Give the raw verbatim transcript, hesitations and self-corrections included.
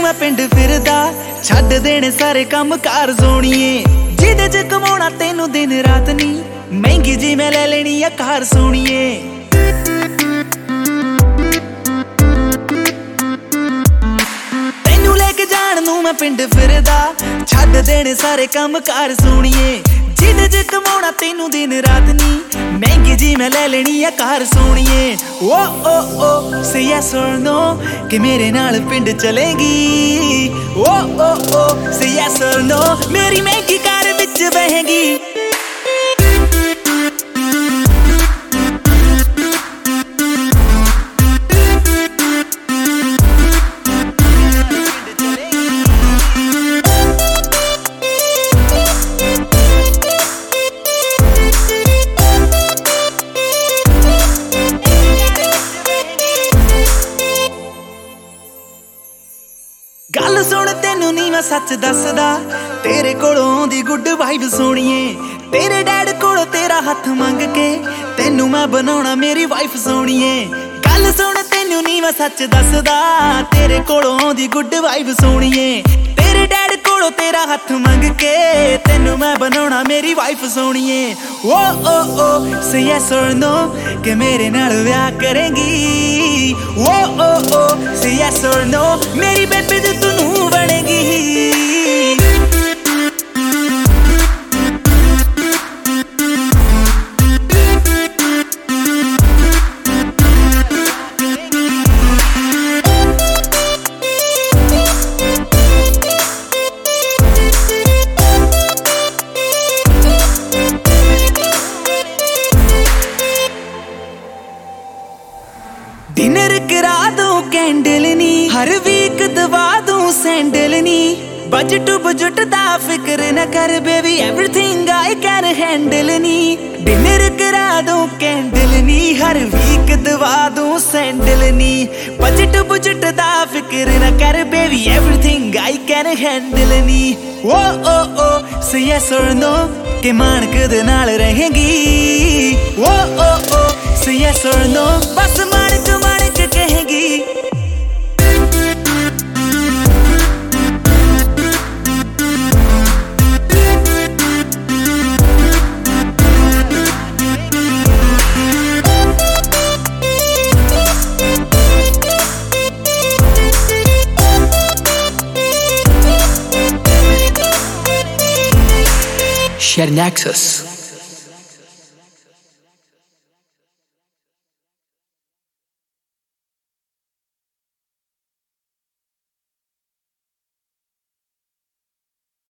मैं पिंड फिरदा छड्ड देने सारे काम कार सोनिए जिदे च कमाउणा तेनू दिन रात नी महंगी जी मैं ले लेनी आ कार सोनिए तेनू लेके जाण नू मैं पिंड फिरदा छड्ड देने सारे काम कार सोनिए जिदे च कमाउणा तेनू दिन रात नी महंगी जी मैं ले लेनी आ कार सोनिए ओ ओ ओ से यस और नो कि मेरे नाल पिंड चलेगी ओ ओ ओ से यस और नो मेरी महंगी कार विच बहेगी गल सुन तेनू नी मैं सच दसदा तेरे कोलों दी गुड वाइब सोनिए तेरे डैड कोलों तेरा हथ मंग के तेनू मैं बनाउणा मेरी वाइफ सोनिए गल सुन तेनू नी मैं सच दसदा तेरे कोलों दी गुड वाइब सोनिए तेरे डैड कोलों तेरा हथ मंग के तेनू मैं बनाउणा मेरी वाइफ सोनिए ओ ओ ओ से यस और नो कि मेरे नाल ब्याह करेंगी ओ ओ ओ से यस और नो मेरी बेबी ते तू बनेगी डिनर करा दूं कैंडल नी हर वीक दवा दूं सैंडल नी बजट बजट दा फिक्र न कर baby everything I can handle नी डिनर करा दूं कैंडल नी हर वीक दवा दूं सैंडल नी बजट बजट दा फिक्र न कर baby everything I can handle नी oh oh oh say yes और नो के मानक दे नाल रहेगी ओ ओ ओ से यस और नो बस मानक मानक कहेगी Share Nexus.